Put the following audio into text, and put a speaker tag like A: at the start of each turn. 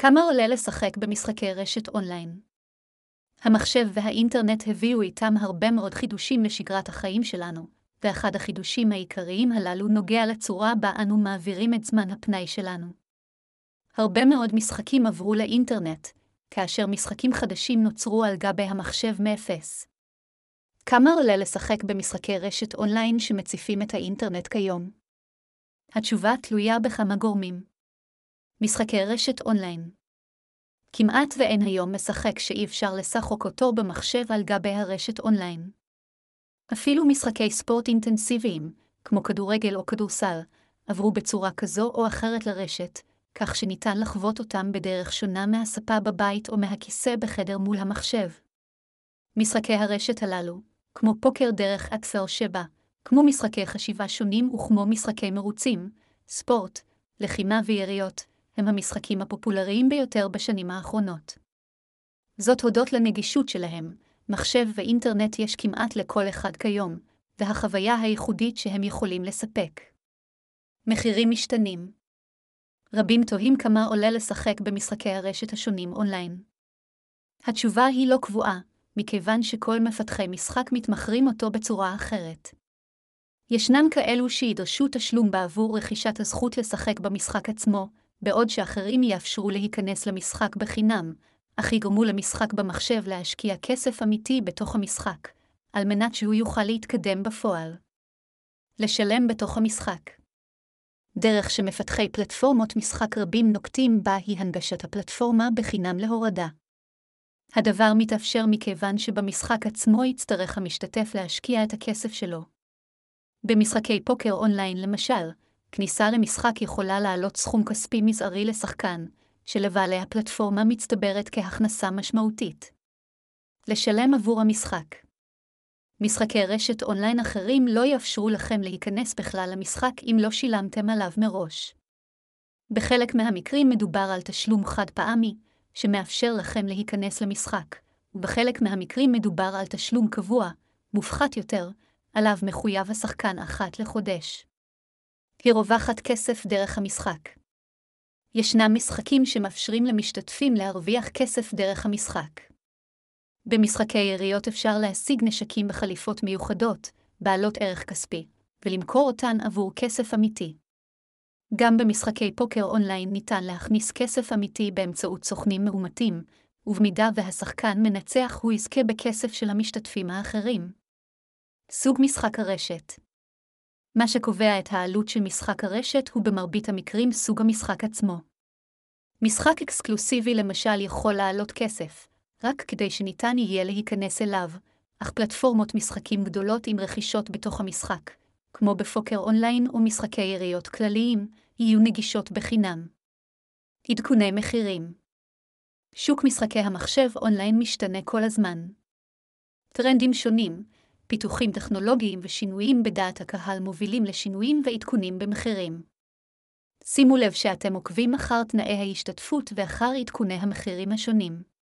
A: כמה עולה לשחק במשחקי רשת אונליין? המחשב והאינטרנט הביאו איתם הרבה מאוד חידושים לשגרת החיים שלנו, ואחד החידושים העיקריים הללו נוגע לצורה בה אנו מעבירים את זמן הפנאי שלנו. הרבה מאוד משחקים עברו לאינטרנט, כאשר משחקים חדשים נוצרו על גבי המחשב מאפס. כמה עולה לשחק במשחקי רשת אונליין שמציפים את האינטרנט כיום? התשובה תלויה בכמה גורמים. משחקי רשת אונליין. כמעט ואין היום משחק שאי אפשר לשחק אותו במחשב על גבי הרשת אונליין. אפילו משחקי ספורט אינטנסיביים, כמו כדורגל או כדורסל, עברו בצורה כזו או אחרת לרשת, כך שניתן לחוות אותם בדרך שונה מהספה בבית או מהכיסא בחדר מול המחשב. משחקי הרשת הללו, כמו פוקר דרך אקסל שבה, כמו משחקי חשיבה שונים וכמו משחקי מרוצים, ספורט, לחימה ויריות, הם המשחקים הפופולריים ביותר בשנים האחרונות. זאת הודות לנגישות שלהם, מחשב ואינטרנט יש כמעט לכל אחד כיום, והחוויה הייחודית שהם יכולים לספק. מחירים משתנים. רבים תוהים כמה עולה לשחק במשחקי הרשת השונים אונליין. התשובה היא לא קבועה, מכיוון שכל מפתחי משחק מתמחרים אותו בצורה אחרת. ישנם כאלו שידרשו תשלום בעבור רכישת הזכות לשחק במשחק עצמו, בעוד שאחרים יאפשרו להיכנס למשחק בחינם, אך יגרמו למשחק במחשב להשקיע כסף אמיתי בתוך המשחק, על מנת שהוא יוכל להתקדם בפועל. לשלם בתוך המשחק. דרך שמפתחי פלטפורמות משחק רבים נוקטים בה היא הנגשת הפלטפורמה בחינם להורדה. הדבר מתאפשר מכיוון שבמשחק עצמו יצטרך המשתתף להשקיע את הכסף שלו. במשחקי פוקר אונליין למשל, כניסה למשחק יכולה לעלות סכום כספי מזערי לשחקן, שלבעלי הפלטפורמה מצטברת כהכנסה משמעותית. לשלם עבור המשחק. משחקי רשת אונליין אחרים לא יאפשרו לכם להיכנס בכלל למשחק אם לא שילמתם עליו מראש. בחלק מהמקרים מדובר על תשלום חד פעמי, שמאפשר לכם להיכנס למשחק, ובחלק מהמקרים מדובר על תשלום קבוע, מופחת יותר, עליו מחויב השחקן אחת לחודש. היא רווחת כסף דרך המשחק. ישנם משחקים שמאפשרים למשתתפים להרוויח כסף דרך המשחק. במשחקי יריות אפשר להשיג נשקים בחליפות מיוחדות, בעלות ערך כספי, ולמכור אותן עבור כסף אמיתי. גם במשחקי פוקר אונליין ניתן להכניס כסף אמיתי באמצעות סוכנים מאומתים, ובמידה והשחקן מנצח הוא יזכה בכסף של המשתתפים האחרים. סוג משחק הרשת. מה שקובע את העלות של משחק הרשת הוא במרבית המקרים סוג המשחק עצמו. משחק אקסקלוסיבי למשל יכול לעלות כסף, רק כדי שניתן יהיה להיכנס אליו, אך פלטפורמות משחקים גדולות עם רכישות בתוך המשחק, כמו בפוקר אונליין או משחקי יריות כלליים, יהיו נגישות בחינם. עדכוני מחירים. שוק משחקי המחשב אונליין משתנה כל הזמן. טרנדים שונים, פיתוחים טכנולוגיים ושינויים בדעת הקהל מובילים לשינויים ועדכונים במחירים. שימו לב שאתם עוקבים אחר תנאי ההשתתפות ואחר עדכוני המחירים השונים.